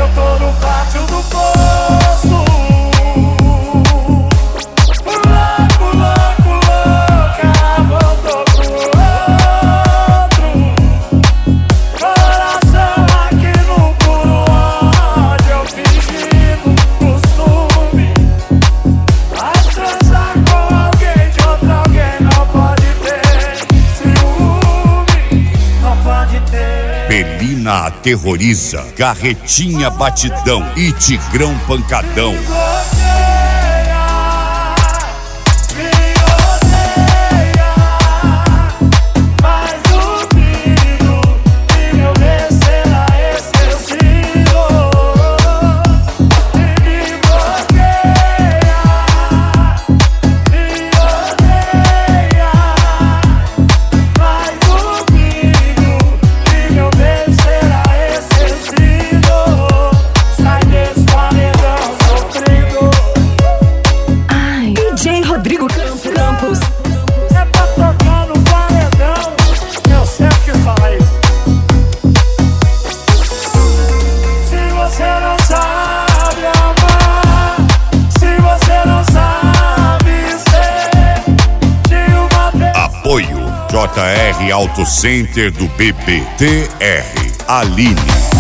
Eu tô no pátio do posto, louco, louco, louca, voltou pro outro. Coração aqui no puro ódio, eu fingindo costume. Mas transar com alguém de outro alguém não pode ter ciúme, não pode ter. Belina aterroriza, Carretinha batidão e Tigrão pancadão. É pra tocar no paredão, eu sempre quis falar isso. Se você não sabe amar, se você não sabe ser de uma pessoa. Apoio JR Auto Center do BBTR Aline.